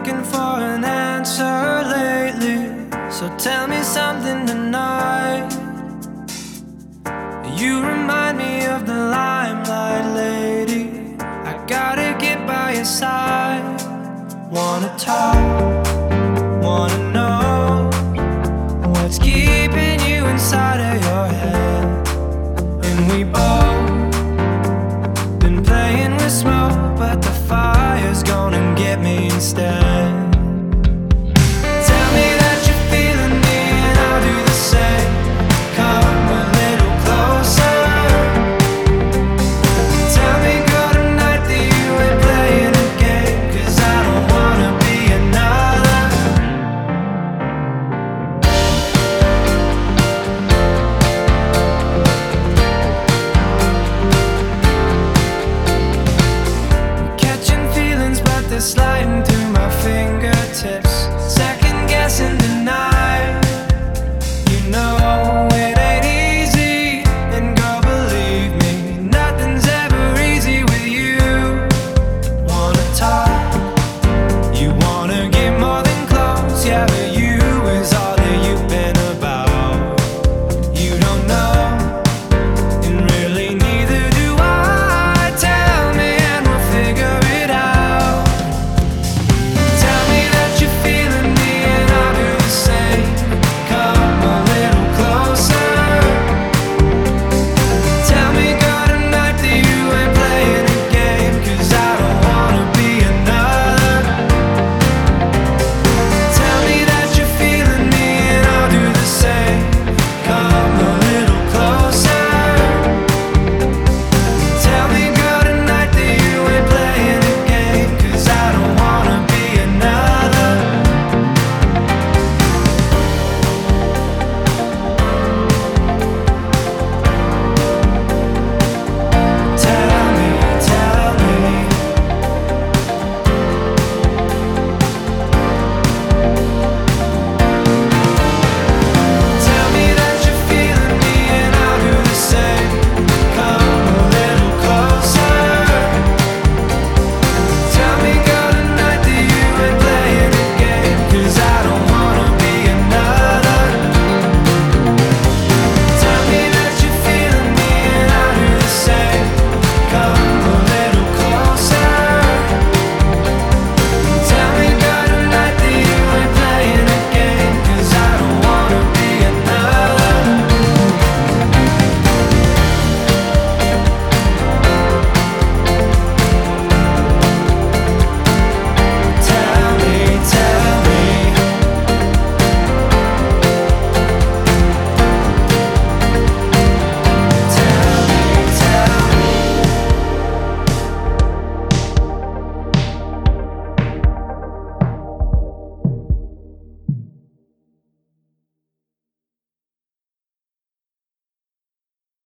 looking for an answer lately, so tell me something tonight. You remind me of the limelight lady. I gotta get by your side. Wanna talk, wanna know what's keeping you inside of your head. And we both been playing with smoke, but the fire's gonna get me instead.